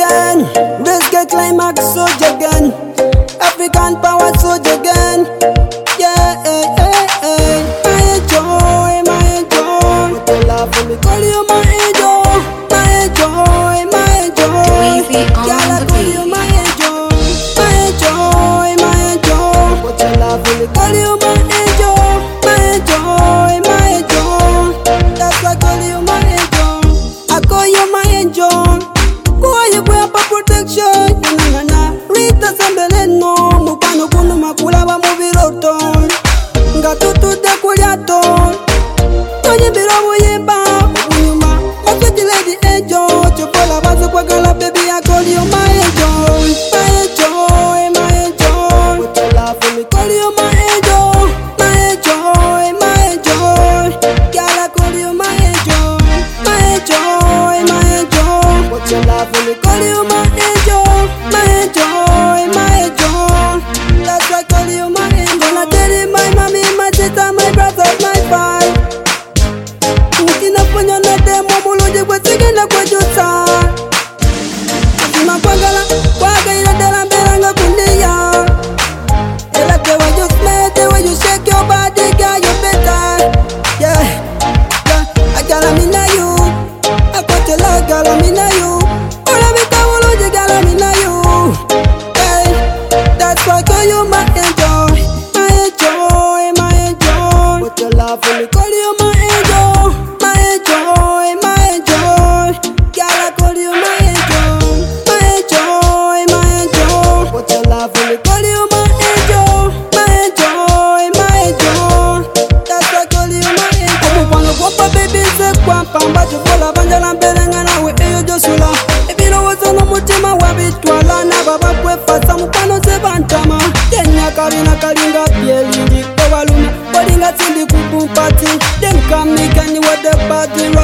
again. Risky climax soldier again. African power soldier again. Yeah, my joy, my joy. What you love for me, call you my angel. My joy, my joy. Girl, I call you my angel. My joy, my joy. What you love for me, call you my angel. My joy, my joy. That's why I call you my angel. I call you my angel. Kuwa yibwe pa protection. Na na Rita Sambeleno. Mupano kunu makula wa mubiroto. Nga tutu de kulyato. Tonye biro muyimba. Munyuma. Mafeti lady angel. Chokola bazo kwa gala baby I call you my angel. My joy, my joy. What you love for me call you my angel. My joy, my joy. Girl I call you my angel. My joy, my joy. What you love for me call you my angel. My joy, my joy. That's why I call you my angel. I tell you my mommy, my sister, my brother, my five. Mukina ponyo na demo mulungi gwe sigenda kwejusa. Asima kwagala kwagaira ddala mbeera nga kundiya. Era the way you smell, the way you shake your body, girl, you better. Yeah, girl, I'm in you. I got your love, girl, I'm in you. All of it, I will lose, girl, I'm in you. Hey, that's why I call you my angel. My joy, my joy. What you love for me, call you my angel. My joy, my joy. Girl, I call you my angel. My joy, my joy. What you love for me, call you my angel. My joy, my joy. That's why I call you my angel. Omupano gwopa baby nze kwampamba kyokola banjala mberenga nawe eyo gyosula. Ebirowoozo n'omutima wabitwala n'abo abakwefasa mukwano ze bantama. Kenya kalina kalinga byelindi kwebaluma kolinga sindi kukumpati. Then come me can you with the body